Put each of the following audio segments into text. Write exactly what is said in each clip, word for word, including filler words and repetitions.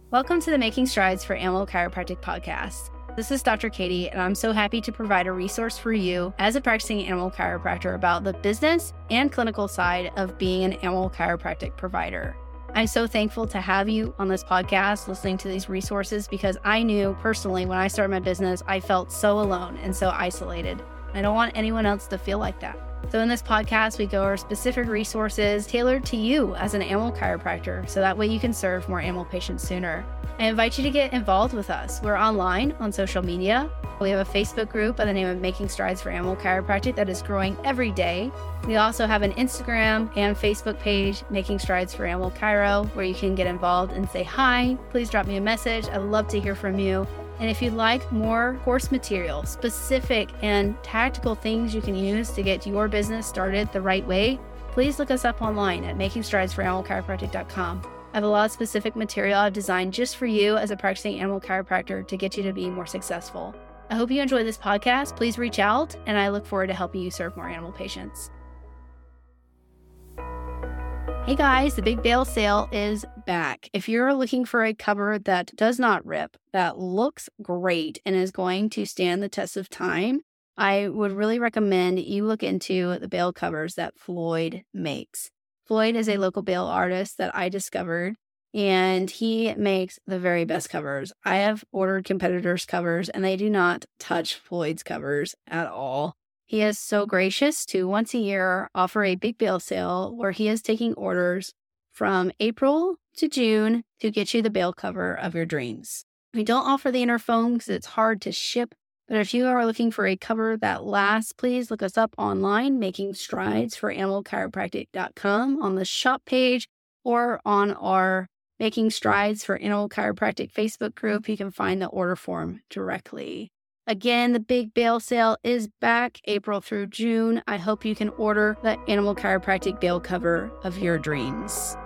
Welcome to the Making Strides for Animal Chiropractic podcast. This is Doctor Katie, and I'm so happy to provide a resource for you as a practicing animal chiropractor about the business and clinical side of being an animal chiropractic provider. I'm so thankful to have you on this podcast listening to these resources because I knew personally when I started my business, I felt so alone and so isolated. I don't want anyone else to feel like that. So in this podcast, we go over specific resources tailored to you as an animal chiropractor, so that way you can serve more animal patients sooner. I invite you to get involved with us. We're online on social media. We have a Facebook group by the name of Making Strides for Animal Chiropractic that is growing every day. We also have an Instagram and Facebook page, Making Strides for Animal Chiro, where you can get involved and say hi. Please drop me a message. I'd love to hear from you. And if you'd like more course material, specific and tactical things you can use to get your business started the right way, please look us up online at making strides for animal chiropractic dot com. I have a lot of specific material I've designed just for you as a practicing animal chiropractor to get you to be more successful. I hope you enjoy this podcast. Please reach out, and I look forward to helping you serve more animal patients. Hey guys, the big bale sale is back. If you're looking for a cover that does not rip, that looks great, and is going to stand the test of time, I would really recommend you look into the bale covers that Floyd makes. Floyd is a local bale artist that I discovered, and he makes the very best covers. I have ordered competitors' covers, and they do not touch Floyd's covers at all. He is so gracious to once a year offer a big bale sale where he is taking orders from April to June to get you the bale cover of your dreams. We don't offer the inner foam because it's hard to ship, but if you are looking for a cover that lasts, please look us up online, Making Strides for animal chiropractic dot com on the shop page or on our Making Strides for Animal Chiropractic Facebook group. You can find the order form directly. Again, the big bale sale is back April through June. I hope you can order the animal chiropractic bale cover of your dreams.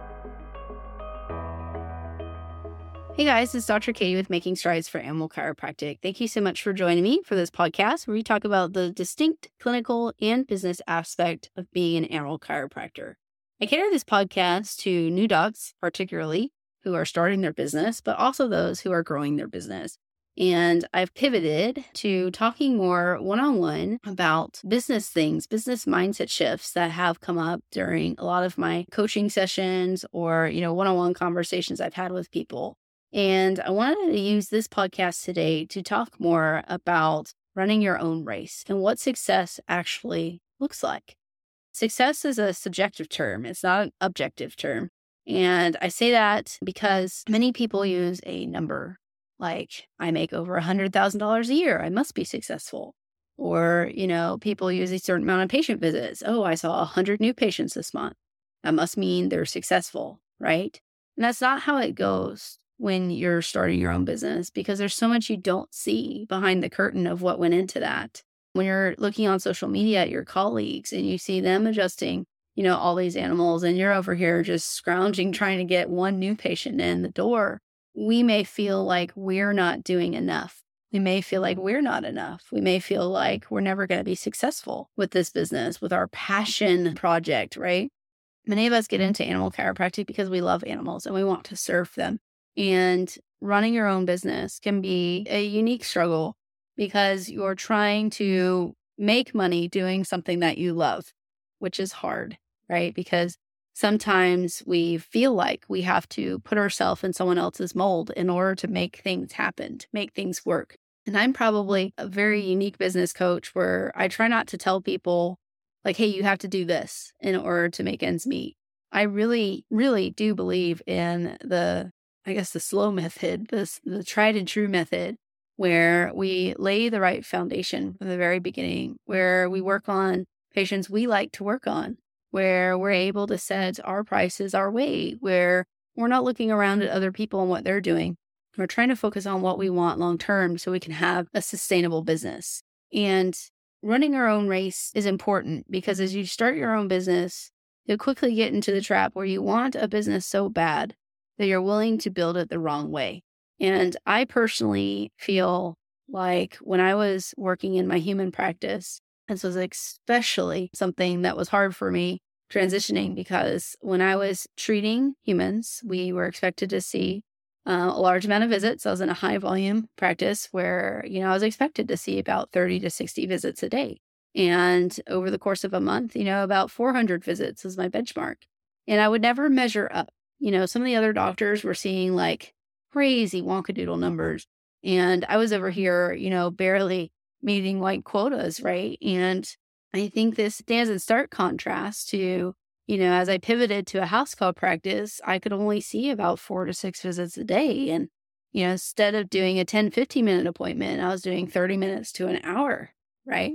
Hey guys, this is Doctor Katie with Making Strides for Animal Chiropractic. Thank you so much for joining me for this podcast where we talk about the distinct clinical and business aspect of being an animal chiropractor. I cater this podcast to new dogs, particularly, who are starting their business, but also those who are growing their business. And I've pivoted to talking more one-on-one about business things, business mindset shifts that have come up during a lot of my coaching sessions or, you know, one-on-one conversations I've had with people. And I wanted to use this podcast today to talk more about running your own race and what success actually looks like. Success is a subjective term. It's not an objective term. And I say that because many people use a number. Like, I make over one hundred thousand dollars a year. I must be successful. Or, you know, people use a certain amount of patient visits. Oh, I saw one hundred new patients this month. That must mean they're successful, right? And that's not how it goes when you're starting your own business because there's so much you don't see behind the curtain of what went into that. When you're looking on social media at your colleagues and you see them adjusting, you know, all these animals and you're over here just scrounging trying to get one new patient in the door, we may feel like we're not doing enough. We may feel like we're not enough. We may feel like we're never going to be successful with this business, with our passion project, right? Many of us get into animal chiropractic because we love animals and we want to serve them. And running your own business can be a unique struggle because you're trying to make money doing something that you love, which is hard, right? Because sometimes we feel like we have to put ourselves in someone else's mold in order to make things happen, to make things work. And I'm probably a very unique business coach where I try not to tell people like, hey, you have to do this in order to make ends meet. I really, really do believe in the, I guess, the slow method, this, the tried and true method, where we lay the right foundation from the very beginning, where we work on patients we like to work on, where we're able to set our prices our way, where we're not looking around at other people and what they're doing. We're trying to focus on what we want long term so we can have a sustainable business. And running our own race is important because as you start your own business, you'll quickly get into the trap where you want a business so bad that you're willing to build it the wrong way. And I personally feel like when I was working in my human practice, this was especially something that was hard for me transitioning because when I was treating humans, we were expected to see uh, a large amount of visits. I was in a high volume practice where, you know, I was expected to see about thirty to sixty visits a day. And over the course of a month, you know, about four hundred visits was my benchmark. And I would never measure up. You know, some of the other doctors were seeing like crazy wonkadoodle numbers. And I was over here, you know, barely meeting like quotas, right? And I think this stands in stark contrast to, you know, as I pivoted to a house call practice, I could only see about four to six visits a day. And, you know, instead of doing a ten, fifteen minute appointment, I was doing thirty minutes to an hour, right?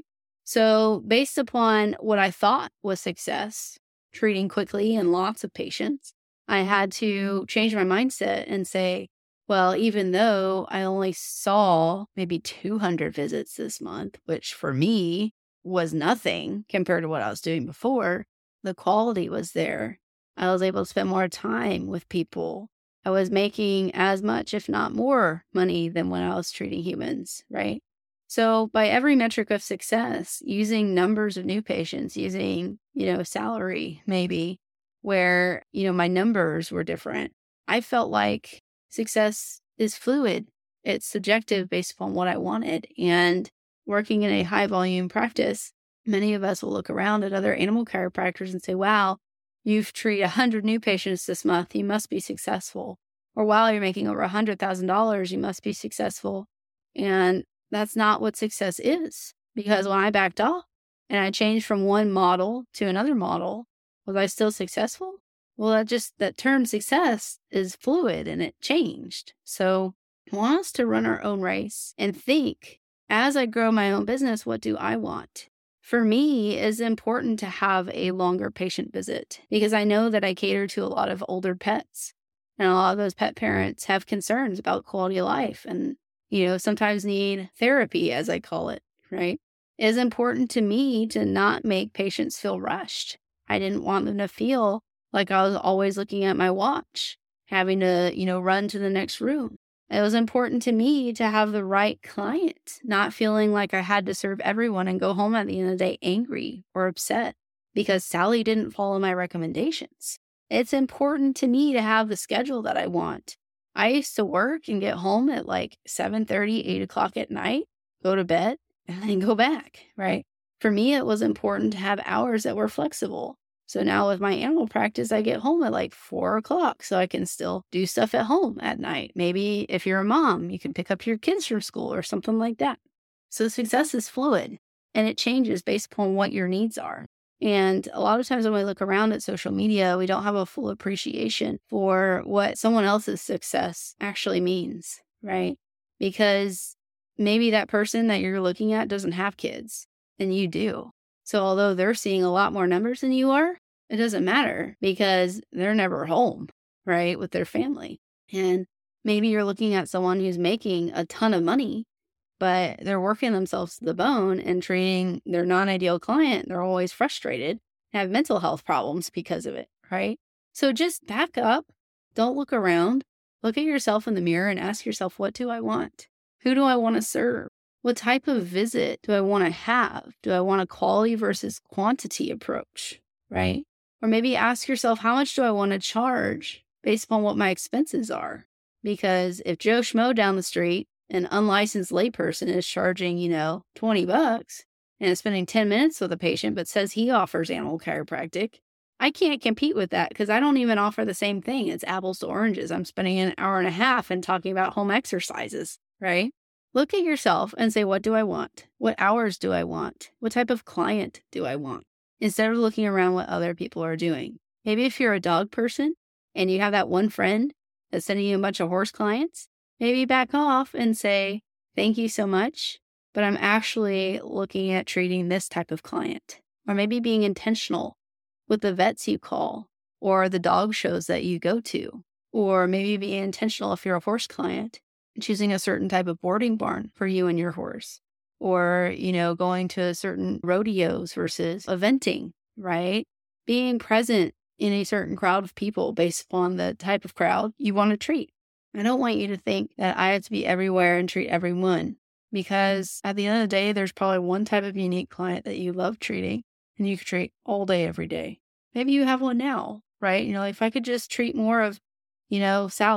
So based upon what I thought was success, treating quickly and lots of patients, I had to change my mindset and say, well, even though I only saw maybe two hundred visits this month, which for me was nothing compared to what I was doing before, the quality was there. I was able to spend more time with people. I was making as much, if not more, money than when I was treating humans, right? So by every metric of success, using numbers of new patients, using, you know, salary maybe, where, you know, my numbers were different, I felt like success is fluid. It's subjective based upon what I wanted. And working in a high volume practice, many of us will look around at other animal chiropractors and say, wow, you've treated one hundred new patients this month. You must be successful. Or wow, you're making over one hundred thousand dollars. You must be successful. And that's not what success is. Because when I backed off and I changed from one model to another model, was I still successful? Well, that just, that term success is fluid and it changed. So I want us to run our own race and think, as I grow my own business, what do I want? For me, it's important to have a longer patient visit because I know that I cater to a lot of older pets. And a lot of those pet parents have concerns about quality of life and, you know, sometimes need therapy, as I call it, right? It is important to me to not make patients feel rushed. I didn't want them to feel like I was always looking at my watch, having to, you know, run to the next room. It was important to me to have the right client, not feeling like I had to serve everyone and go home at the end of the day angry or upset because Sally didn't follow my recommendations. It's important to me to have the schedule that I want. I used to work and get home at like seven thirty, eight o'clock at night, go to bed, and then go back, right? For me, it was important to have hours that were flexible. So now with my animal practice, I get home at like four o'clock so I can still do stuff at home at night. Maybe if you're a mom, you can pick up your kids from school or something like that. So success is fluid and it changes based upon what your needs are. And a lot of times when we look around at social media, we don't have a full appreciation for what someone else's success actually means, right? Because maybe that person that you're looking at doesn't have kids and you do. So although they're seeing a lot more numbers than you are, it doesn't matter because they're never home, right, with their family. And maybe you're looking at someone who's making a ton of money, but they're working themselves to the bone and treating their non-ideal client. They're always frustrated, have mental health problems because of it, right? So just back up. Don't look around. Look at yourself in the mirror and ask yourself, what do I want? Who do I want to serve? What type of visit do I want to have? Do I want a quality versus quantity approach, right? Or maybe ask yourself, how much do I want to charge based upon what my expenses are? Because if Joe Schmo down the street, an unlicensed layperson is charging, you know, twenty bucks and is spending ten minutes with a patient, but says he offers animal chiropractic, I can't compete with that because I don't even offer the same thing. It's apples to oranges. I'm spending an hour and a half and talking about home exercises, right? Look at yourself and say, what do I want? What hours do I want? What type of client do I want? Instead of looking around what other people are doing. Maybe if you're a dog person and you have that one friend that's sending you a bunch of horse clients, maybe back off and say, thank you so much, but I'm actually looking at treating this type of client. Or maybe being intentional with the vets you call or the dog shows that you go to. Or maybe being intentional if you're a horse client, choosing a certain type of boarding barn for you and your horse, or, you know, going to certain rodeos versus eventing, right? Being present in a certain crowd of people based upon the type of crowd you want to treat. I don't want you to think that I have to be everywhere and treat everyone because at the end of the day, there's probably one type of unique client that you love treating and you could treat all day, every day. Maybe you have one now, right? You know, if I could just treat more of, you know, Sally,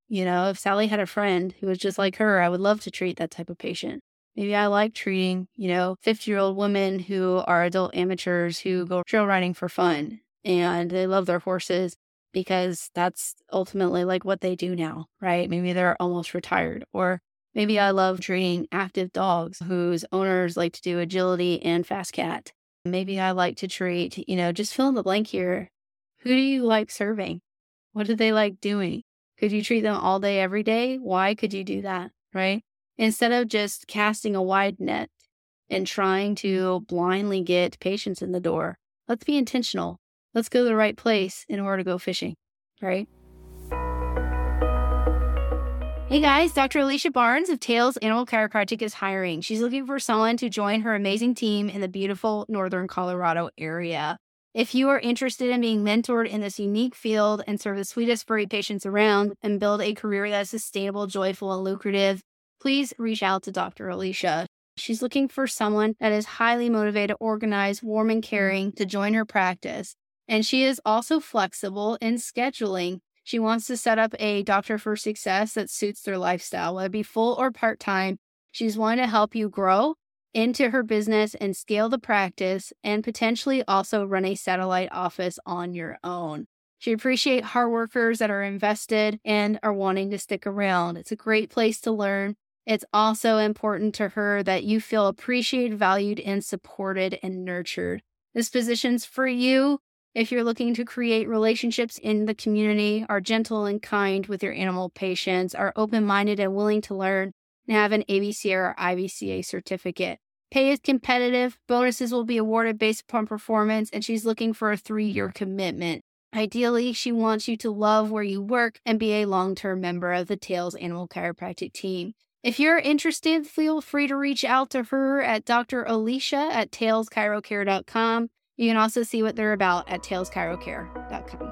You know, if Sally had a friend who was just like her, I would love to treat that type of patient. Maybe I like treating, you know, fifty-year-old women who are adult amateurs who go trail riding for fun and they love their horses because that's ultimately like what they do now, right? Maybe they're almost retired. Or maybe I love treating active dogs whose owners like to do agility and fast cat. Maybe I like to treat, you know, just fill in the blank here. Who do you like serving? What do they like doing? Could you treat them all day, every day? Why could you do that, right? Instead of just casting a wide net and trying to blindly get patients in the door, let's be intentional. Let's go to the right place in order to go fishing, right? Hey guys, Doctor Alicia Barnes of Tails Animal Chiropractic is hiring. She's looking for someone to join her amazing team in the beautiful Northern Colorado area. If you are interested in being mentored in this unique field and serve the sweetest furry patients around and build a career that's sustainable, joyful, and lucrative, please reach out to Doctor Alicia. She's looking for someone that is highly motivated, organized, warm, and caring to join her practice. And she is also flexible in scheduling. She wants to set up a doctor for success that suits their lifestyle, whether it be full or part-time. She's wanting to help you grow into her business and scale the practice and potentially also run a satellite office on your own. She appreciates hard workers that are invested and are wanting to stick around. It's a great place to learn. It's also important to her that you feel appreciated, valued, and supported and nurtured. This position's for you if you're looking to create relationships in the community, are gentle and kind with your animal patients, are open-minded and willing to learn, and have an A B C A or I B C A certificate. Pay is competitive. Bonuses will be awarded based upon performance, and she's looking for a three-year commitment. Ideally, she wants you to love where you work and be a long-term member of the Tails Animal Chiropractic team. If you're interested, feel free to reach out to her at Doctor Alicia at tails chirocare dot com. You can also see what they're about at tails chirocare dot com.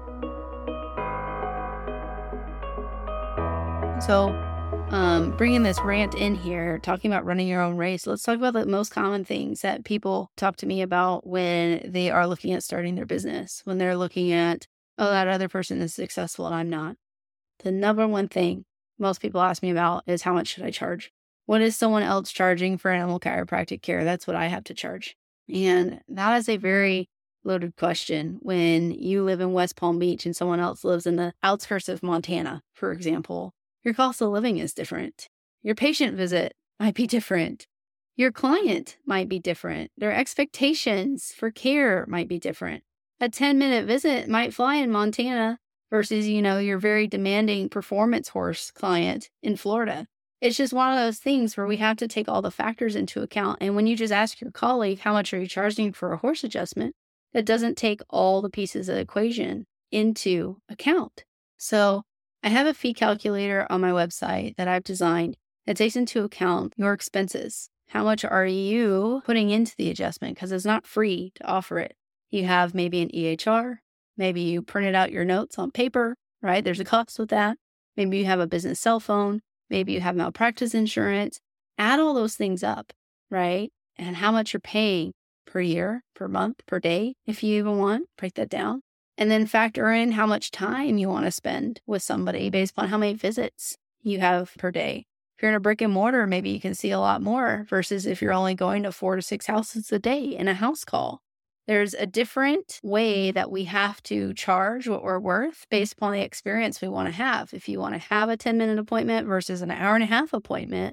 So, um, bringing this rant in here, talking about running your own race, let's talk about the most common things that people talk to me about when they are looking at starting their business, when they're looking at, oh, that other person is successful and I'm not. The number one thing most people ask me about is, how much should I charge? What is someone else charging for animal chiropractic care? That's what I have to charge. And that is a very loaded question when you live in West Palm Beach and someone else lives in the outskirts of Montana, for example. Your cost of living is different. Your patient visit might be different. Your client might be different. Their expectations for care might be different. A ten-minute visit might fly in Montana versus, you know, your very demanding performance horse client in Florida. It's just one of those things where we have to take all the factors into account. And when you just ask your colleague, how much are you charging for a horse adjustment? That doesn't take all the pieces of the equation into account. So I have a fee calculator on my website that I've designed that takes into account your expenses. How much are you putting into the adjustment? Because it's not free to offer it. You have maybe an E H R. Maybe you printed out your notes on paper, right? There's a cost with that. Maybe you have a business cell phone. Maybe you have malpractice insurance. Add all those things up, right? And how much you're paying per year, per month, per day, if you even want, break that down. And then factor in how much time you want to spend with somebody based upon how many visits you have per day. If you're in a brick and mortar, maybe you can see a lot more versus if you're only going to four to six houses a day in a house call. There's a different way that we have to charge what we're worth based upon the experience we want to have. If you want to have a ten-minute appointment versus an hour and a half appointment,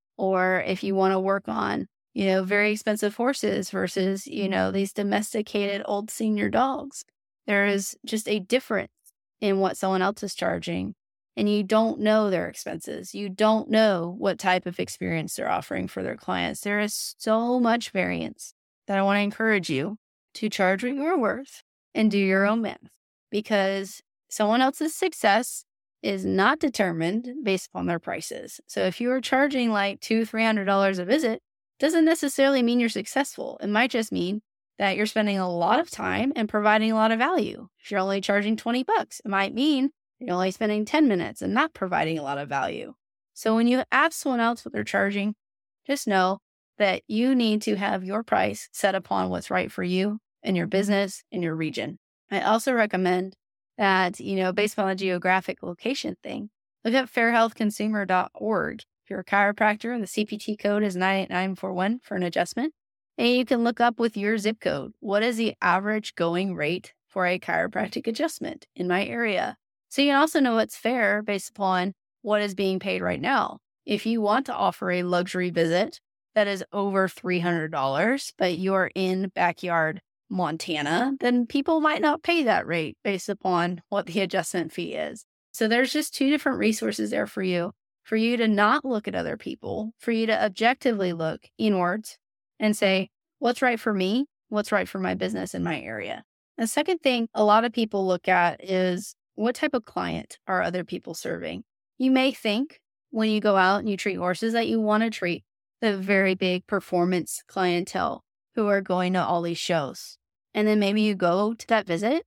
or if you want to work on, you know, very expensive horses versus, you know, these domesticated old senior dogs. There is just a difference in what someone else is charging, and you don't know their expenses. You don't know what type of experience they're offering for their clients. There is so much variance that I want to encourage you to charge what you're worth and do your own math, because someone else's success is not determined based upon their prices. So if you are charging like two, three hundred dollars a visit, doesn't necessarily mean you're successful. It might just mean that you're spending a lot of time and providing a lot of value. If you're only charging twenty bucks, it might mean you're only spending ten minutes and not providing a lot of value. So when you ask someone else what they're charging, just know that you need to have your price set upon what's right for you and your business and your region. I also recommend that, you know, based on the geographic location thing, Look up fair health consumer dot org. If you're a chiropractor, the C P T code is nine eight nine four one for an adjustment. And you can look up with your zip code, what is the average going rate for a chiropractic adjustment in my area? So you can also know what's fair based upon what is being paid right now. If you want to offer a luxury visit that is over three hundred dollars, but you're in backyard Montana, then people might not pay that rate based upon what the adjustment fee is. So there's just two different resources there for you, for you to not look at other people, for you to objectively look inwards and say, what's right for me? What's right for my business in my area? The second thing a lot of people look at is what type of client are other people serving? You may think when you go out and you treat horses that you want to treat the very big performance clientele who are going to all these shows. And then maybe you go to that visit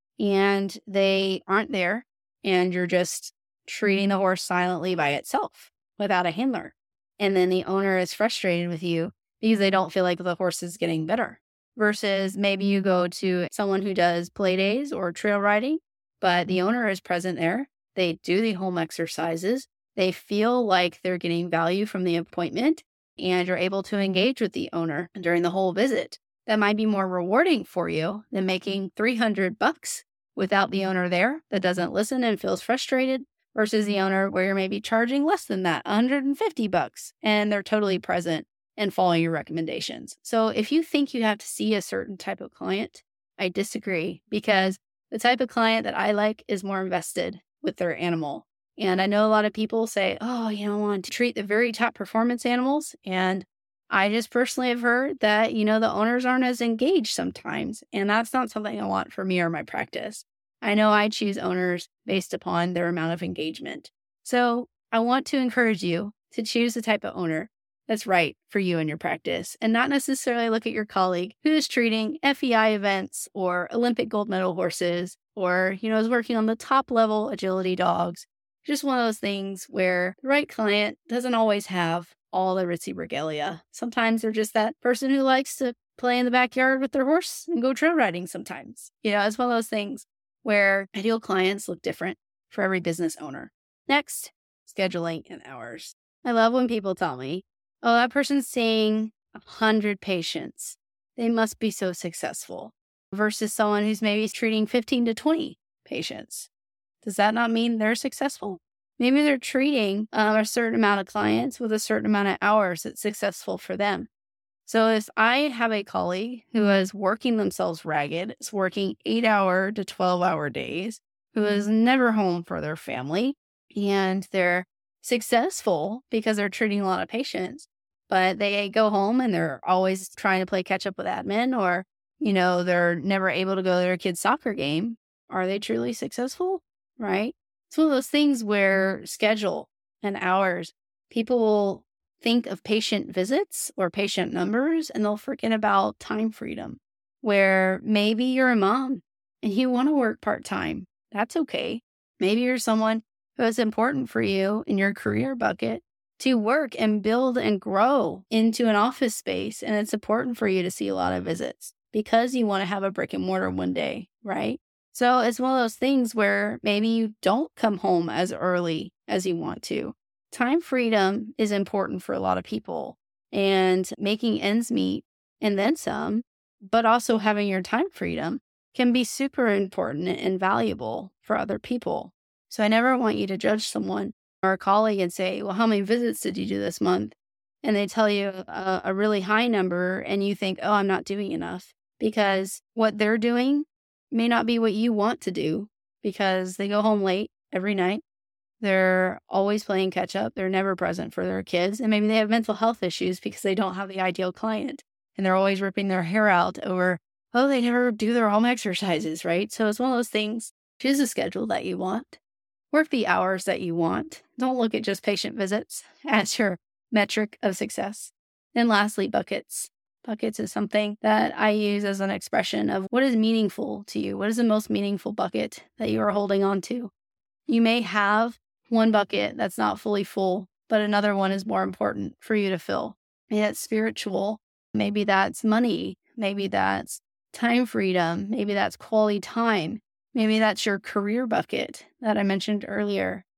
and they aren't there and you're just treating the horse silently by itself without a handler. And then the owner is frustrated with you because they don't feel like the horse is getting better. Versus maybe you go to someone who does play days or trail riding, but the owner is present there. They do the home exercises. They feel like they're getting value from the appointment, and you're able to engage with the owner during the whole visit. That might be more rewarding for you than making three hundred bucks without the owner there that doesn't listen and feels frustrated, versus the owner where you're maybe charging less than that, one hundred fifty bucks, and they're totally present and following your recommendations. So if you think you have to see a certain type of client, I disagree, because the type of client that I like is more invested with their animal. And I know a lot of people say, oh, you know, I want to treat the very top performance animals. And I just personally have heard that, you know, the owners aren't as engaged sometimes. And that's not something I want for me or my practice. I know I choose owners based upon their amount of engagement. So I want to encourage you to choose the type of owner that's right for you and your practice, and not necessarily look at your colleague who is treating F E I events or Olympic gold medal horses, or, you know, is working on the top level agility dogs. Just one of those things where the right client doesn't always have all the ritzy regalia. Sometimes they're just that person who likes to play in the backyard with their horse and go trail riding sometimes. You know, it's one of those things where ideal clients look different for every business owner. Next, scheduling and hours. I love when people tell me, oh, that person's seeing one hundred patients. They must be so successful. Versus someone who's maybe treating fifteen to twenty patients. Does that not mean they're successful? Maybe they're treating um, a certain amount of clients with a certain amount of hours that's successful for them. So if I have a colleague who is working themselves ragged, is working eight hour to twelve hour days, who is never home for their family, and they're successful because they're treating a lot of patients, but they go home and they're always trying to play catch up with admin, or, you know, they're never able to go to their kid's soccer game. Are they truly successful? Right? It's one of those things where schedule and hours, people will think of patient visits or patient numbers and they'll forget about time freedom, where maybe you're a mom and you want to work part-time. That's okay. Maybe you're someone who is important for you in your career bucket to work and build and grow into an office space. And it's important for you to see a lot of visits because you want to have a brick and mortar one day, right? So it's one of those things where maybe you don't come home as early as you want to. Time freedom is important for a lot of people, and making ends meet and then some, but also having your time freedom can be super important and valuable for other people. So I never want you to judge someone or a colleague and say, well, how many visits did you do this month? And they tell you a, a really high number and you think, oh, I'm not doing enough, because what they're doing may not be what you want to do, because they go home late every night. They're always playing catch up. They're never present for their kids. And maybe they have mental health issues because they don't have the ideal client. And they're always ripping their hair out over, oh, they never do their home exercises, right? So it's one of those things. Choose a schedule that you want. Work the hours that you want. Don't look at just patient visits as your metric of success. And lastly, buckets. Buckets is something that I use as an expression of what is meaningful to you. What is the most meaningful bucket that you are holding on to? You may have one bucket that's not fully full, but another one is more important for you to fill. Maybe that's spiritual. Maybe that's money. Maybe that's time freedom. Maybe that's quality time. Maybe that's your career bucket that I mentioned earlier.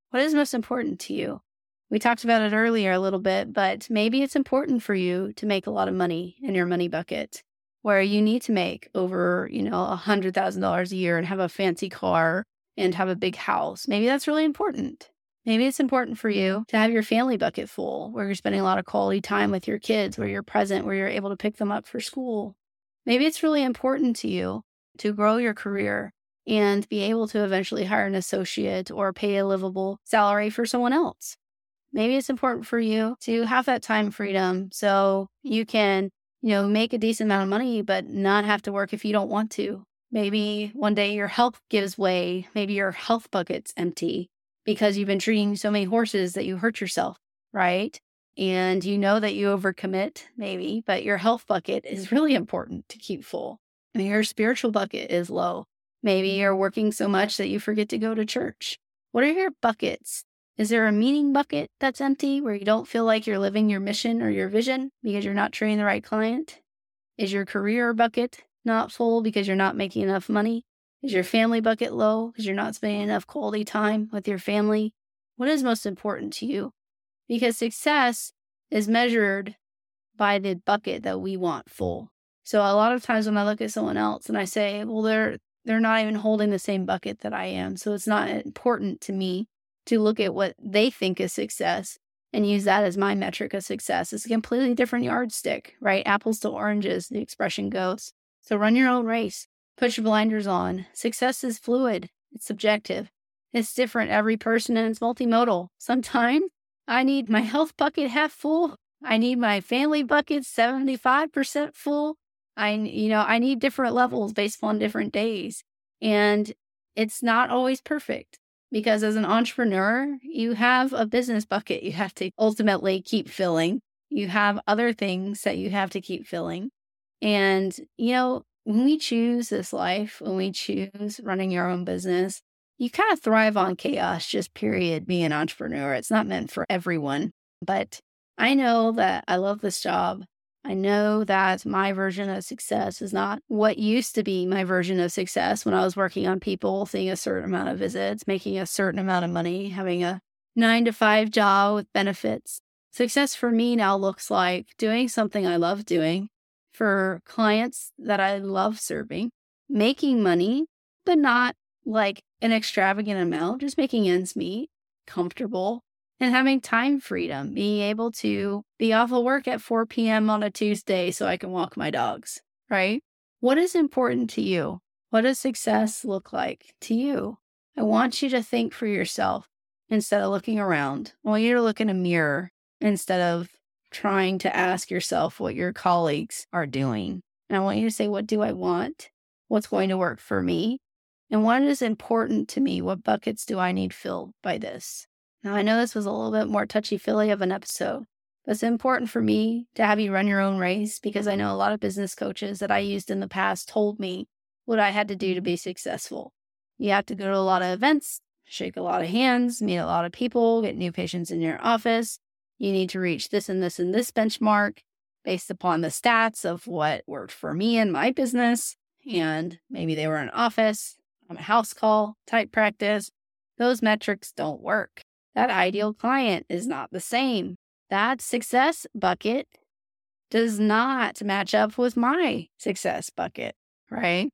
What is most important to you? We talked about it earlier a little bit, but maybe it's important for you to make a lot of money in your money bucket, where you need to make over, you know, one hundred thousand dollars a year and have a fancy car and have a big house. Maybe that's really important. Maybe it's important for you to have your family bucket full, where you're spending a lot of quality time with your kids, where you're present, where you're able to pick them up for school. Maybe it's really important to you to grow your career and be able to eventually hire an associate or pay a livable salary for someone else. Maybe it's important for you to have that time freedom so you can, you know, make a decent amount of money, but not have to work if you don't want to. Maybe one day your health gives way. Maybe your health bucket's empty because you've been treating so many horses that you hurt yourself, right? And you know that you overcommit, maybe, but your health bucket is really important to keep full. I mean, your spiritual bucket is low. Maybe you're working so much that you forget to go to church. What are your buckets? Is there a meaning bucket that's empty where you don't feel like you're living your mission or your vision because you're not treating the right client? Is your career bucket not full because you're not making enough money? Is your family bucket low because you're not spending enough quality time with your family? What is most important to you? Because success is measured by the bucket that we want full. So a lot of times when I look at someone else and I say, well, they're they're not even holding the same bucket that I am. So it's not important to me to look at what they think is success and use that as my metric of success. It's a completely different yardstick, right? Apples to oranges, the expression goes. So run your own race. Put your blinders on. Success is fluid. It's subjective. It's different every person and it's multimodal. Sometimes I need my health bucket half full. I need my family bucket seventy-five percent full. I, you know, I need different levels based on different days. And it's not always perfect because as an entrepreneur, you have a business bucket you have to ultimately keep filling. You have other things that you have to keep filling. And, you know, when we choose this life, when we choose running your own business, you kind of thrive on chaos, just period, being an entrepreneur. It's not meant for everyone. But I know that I love this job. I know that my version of success is not what used to be my version of success when I was working on people, seeing a certain amount of visits, making a certain amount of money, having a nine to five job with benefits. Success for me now looks like doing something I love doing for clients that I love serving, making money, but not like an extravagant amount, just making ends meet, comfortable, and having time freedom, being able to be off of work at four p.m. on a Tuesday so I can walk my dogs, right? What is important to you? What does success look like to you? I want you to think for yourself instead of looking around. I want you to look in a mirror instead of trying to ask yourself what your colleagues are doing. And I want you to say, what do I want? What's going to work for me? And what is important to me? What buckets do I need filled by this? Now, I know this was a little bit more touchy-feely of an episode, but it's important for me to have you run your own race because I know a lot of business coaches that I used in the past told me what I had to do to be successful. You have to go to a lot of events, shake a lot of hands, meet a lot of people, get new patients in your office. You need to reach this and this and this benchmark based upon the stats of what worked for me and my business. And maybe they were in office, on a house call type practice. Those metrics don't work. That ideal client is not the same. That success bucket does not match up with my success bucket, right?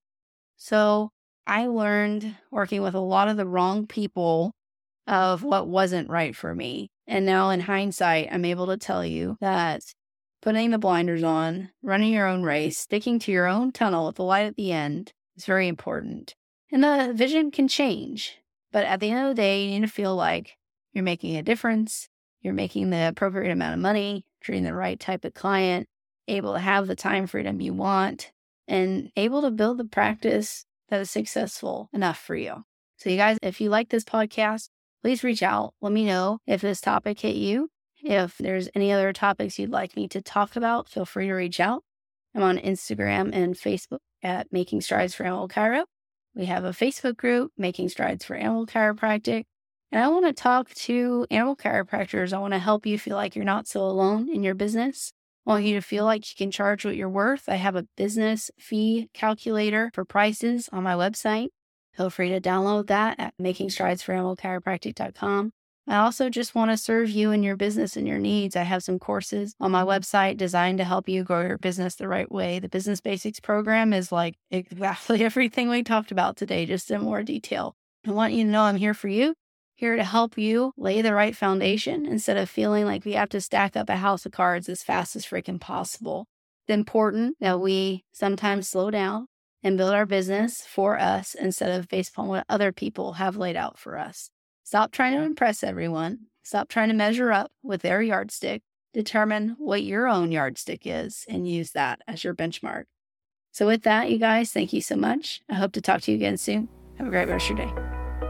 So I learned working with a lot of the wrong people of what wasn't right for me. And now in hindsight, I'm able to tell you that putting the blinders on, running your own race, sticking to your own tunnel with the light at the end is very important. And the vision can change. But at the end of the day, you need to feel like you're making a difference. You're making the appropriate amount of money, treating the right type of client, able to have the time freedom you want, and able to build the practice that is successful enough for you. So you guys, if you like this podcast, please reach out. Let me know if this topic hit you. If there's any other topics you'd like me to talk about, feel free to reach out. I'm on Instagram and Facebook at Making Strides for Animal Chiro. We have a Facebook group, Making Strides for Animal Chiropractic. And I want to talk to animal chiropractors. I want to help you feel like you're not so alone in your business. I want you to feel like you can charge what you're worth. I have a business fee calculator for prices on my website. Feel free to download that at making strides for animal chiropractic dot com. I also just want to serve you and your business and your needs. I have some courses on my website designed to help you grow your business the right way. The Business Basics program is like exactly everything we talked about today, just in more detail. I want you to know I'm here for you, here to help you lay the right foundation instead of feeling like we have to stack up a house of cards as fast as freaking possible. It's important that we sometimes slow down and build our business for us instead of based upon what other people have laid out for us. Stop trying to impress everyone. Stop trying to measure up with their yardstick. Determine what your own yardstick is and use that as your benchmark. So with that, you guys, thank you so much. I hope to talk to you again soon. Have a great rest of your day.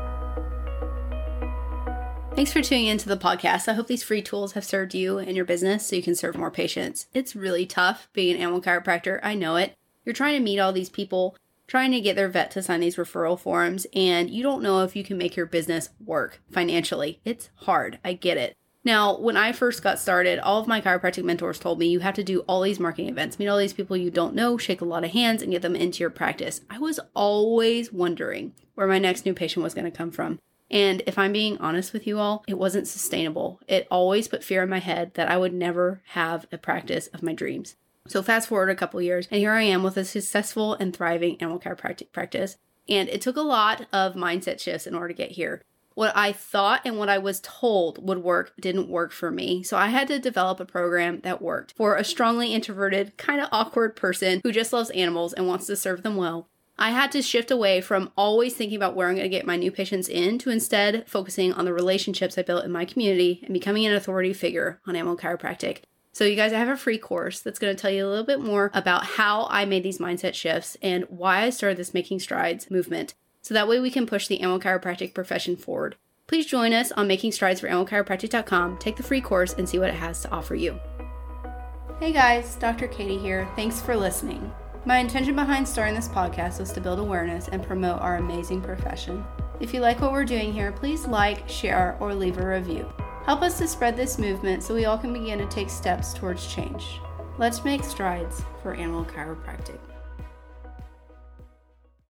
Thanks for tuning into the podcast. I hope these free tools have served you and your business so you can serve more patients. It's really tough being an animal chiropractor. I know it. You're trying to meet all these people, trying to get their vet to sign these referral forms, and you don't know if you can make your business work financially. It's hard. I get it. Now, when I first got started, all of my chiropractic mentors told me you have to do all these marketing events, meet all these people you don't know, shake a lot of hands, and get them into your practice. I was always wondering where my next new patient was going to come from. And if I'm being honest with you all, it wasn't sustainable. It always put fear in my head that I would never have a practice of my dreams. So fast forward a couple years, and here I am with a successful and thriving animal chiropractic practice. And it took a lot of mindset shifts in order to get here. What I thought and what I was told would work didn't work for me. So I had to develop a program that worked for a strongly introverted, kind of awkward person who just loves animals and wants to serve them well. I had to shift away from always thinking about where I'm going to get my new patients in to instead focusing on the relationships I built in my community and becoming an authority figure on animal chiropractic. So you guys, I have a free course that's going to tell you a little bit more about how I made these mindset shifts and why I started this Making Strides movement. So that way we can push the animal chiropractic profession forward. Please join us on making strides for animal chiropractic dot com, take the free course, and see what it has to offer you. Hey guys, Doctor Katie here. Thanks for listening. My intention behind starting this podcast was to build awareness and promote our amazing profession. If you like what we're doing here, please like, share, or leave a review. Help us to spread this movement so we all can begin to take steps towards change. Let's make strides for animal chiropractic.